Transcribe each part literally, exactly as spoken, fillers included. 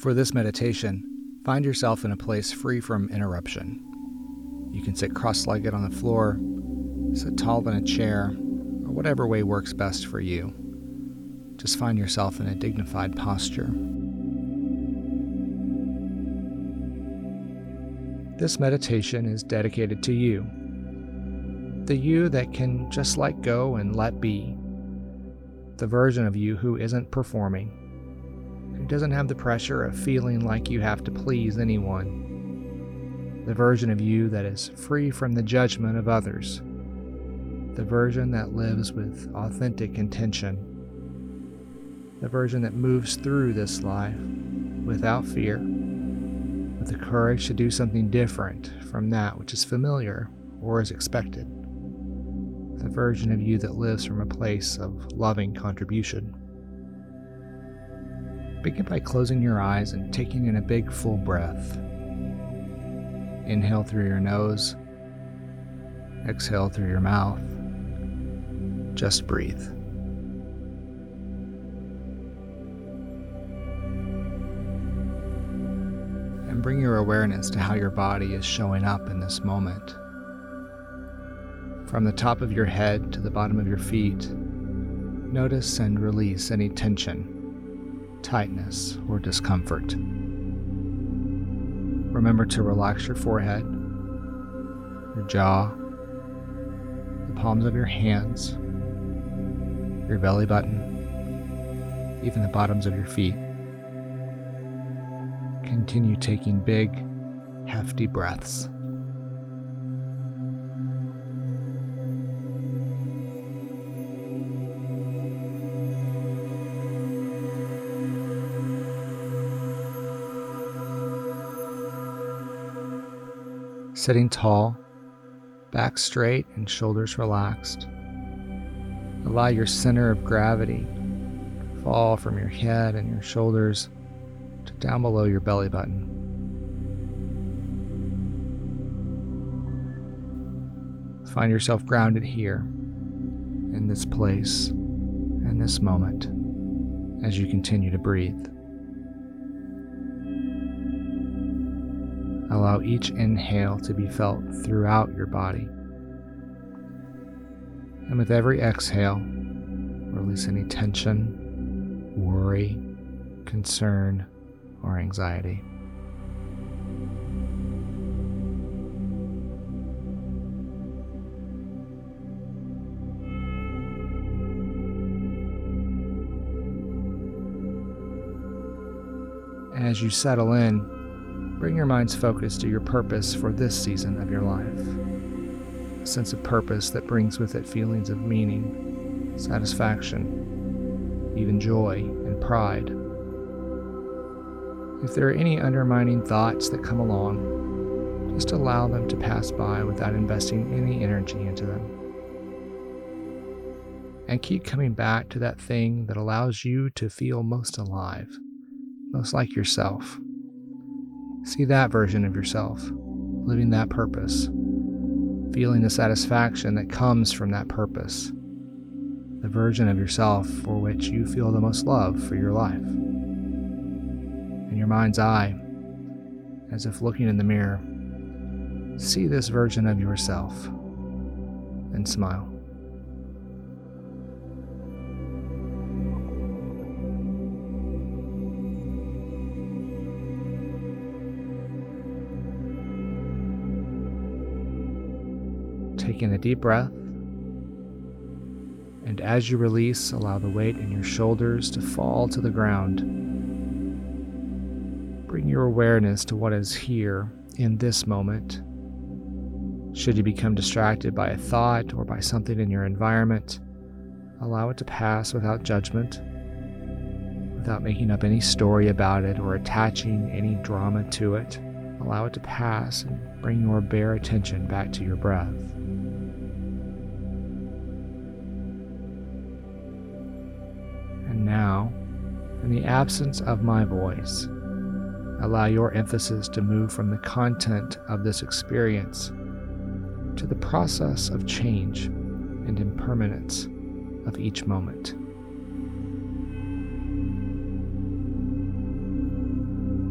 For this meditation, find yourself in a place free from interruption. You can sit cross-legged on the floor, sit tall in a chair, or whatever way works best for you. Just find yourself in a dignified posture. This meditation is dedicated to you, the you that can just let go and let be, the version of you who isn't performing, who doesn't have the pressure of feeling like you have to please anyone, the version of you that is free from the judgment of others, the version that lives with authentic intention, the version that moves through this life without fear, with the courage to do something different from that which is familiar or is expected, the version of you that lives from a place of loving contribution. Begin by closing your eyes and taking in a big full breath. Inhale through your nose, exhale through your mouth. Just breathe. And bring your awareness to how your body is showing up in this moment. From the top of your head to the bottom of your feet, notice and release any tension, tightness, or discomfort. Remember to relax your forehead, your jaw, the palms of your hands, your belly button, even the bottoms of your feet. Continue taking big, hefty breaths. Sitting tall, back straight and shoulders relaxed. Allow your center of gravity to fall from your head and your shoulders to down below your belly button. Find yourself grounded here, in this place, in this moment, as you continue to breathe. Allow each inhale to be felt throughout your body. And with every exhale, release any tension, worry, concern, or anxiety. As you settle in, bring your mind's focus to your purpose for this season of your life. A sense of purpose that brings with it feelings of meaning, satisfaction, even joy and pride. If there are any undermining thoughts that come along, just allow them to pass by without investing any energy into them. And keep coming back to that thing that allows you to feel most alive, most like yourself. See that version of yourself, living that purpose, feeling the satisfaction that comes from that purpose, the version of yourself for which you feel the most love for your life. In your mind's eye, as if looking in the mirror, see this version of yourself and smile. Taking a deep breath, and as you release, allow the weight in your shoulders to fall to the ground. Bring your awareness to what is here in this moment. Should you become distracted by a thought or by something in your environment, allow it to pass without judgment, without making up any story about it or attaching any drama to it. Allow it to pass and bring your bare attention back to your breath. And now, in the absence of my voice, allow your emphasis to move from the content of this experience to the process of change and impermanence of each moment.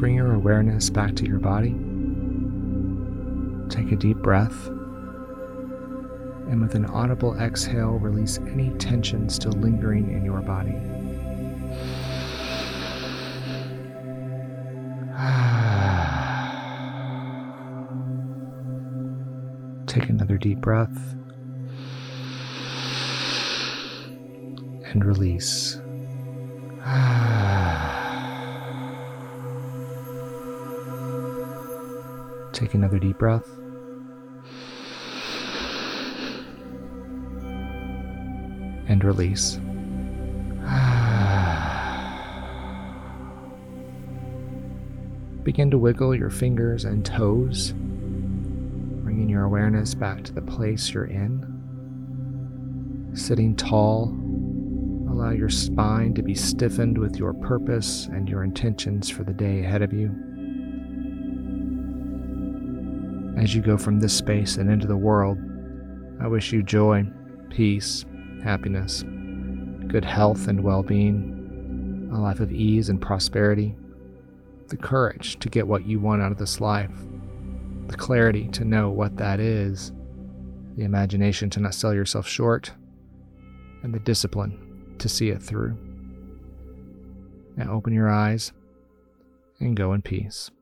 bring your awareness back to your body. Take a deep breath, and with an audible exhale, release any tension still lingering in your body. Take another deep breath and release. Take another deep breath and release. Begin to wiggle your fingers and toes, bringing your awareness back to the place you're in. Sitting tall, allow your spine to be stiffened with your purpose and your intentions for the day ahead of you. As you go from this space and into the world, I wish you joy, peace, happiness, good health and well-being, a life of ease and prosperity, the courage to get what you want out of this life, the clarity to know what that is, the imagination to not sell yourself short, and the discipline to see it through. Now open your eyes and go in peace.